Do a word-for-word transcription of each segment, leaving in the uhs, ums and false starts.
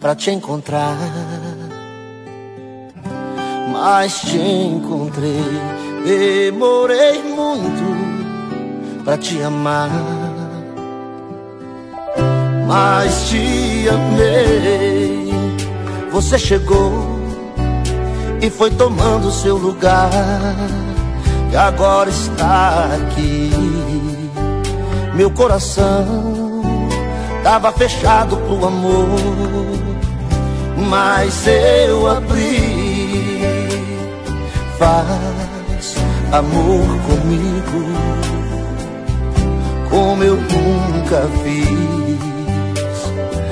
pra te encontrar, mas te encontrei. Demorei muito pra te amar, mas te amei. Você chegou e foi tomando seu lugar, e agora está aqui. Meu coração tava fechado pro amor, mas eu abri. Faz amor comigo como eu nunca fiz.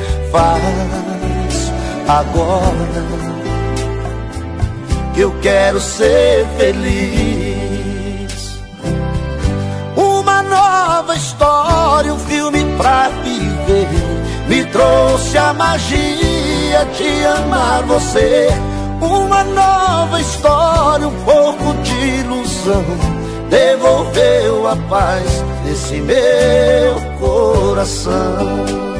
Faz agora, que eu quero ser feliz. Uma nova história, um filme pra viver, me trouxe a magia de amar você. Uma nova história, um pouco de ilusão, devolveu a paz desse meu coração.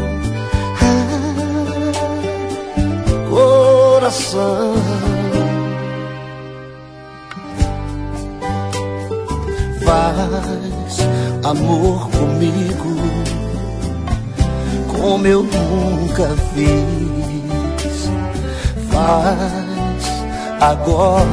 Ah, coração. Faz amor comigo como eu nunca fiz. Faz agora,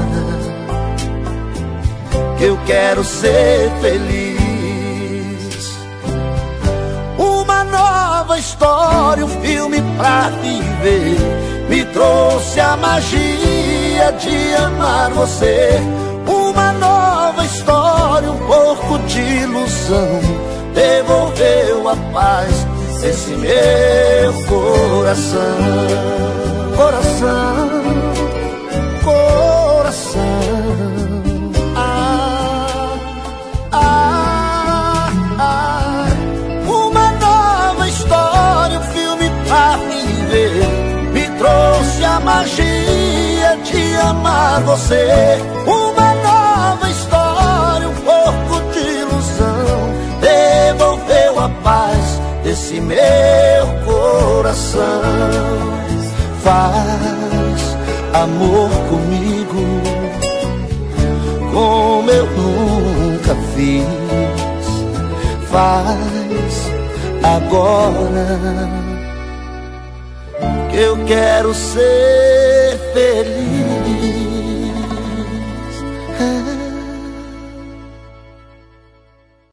que eu quero ser feliz. Uma nova história, um filme pra viver, me trouxe a magia de amar você. Uma nova história, um pouco de ilusão, devolveu a paz desse meu coração. Coração, coração. Ah, ah, ah. Uma nova história, um filme pra viver, me trouxe a magia de amar você. Uma nova história, um pouco de ilusão, devolveu a paz desse meu coração. Faz amor comigo como eu nunca fiz. Faz agora, que eu quero ser feliz.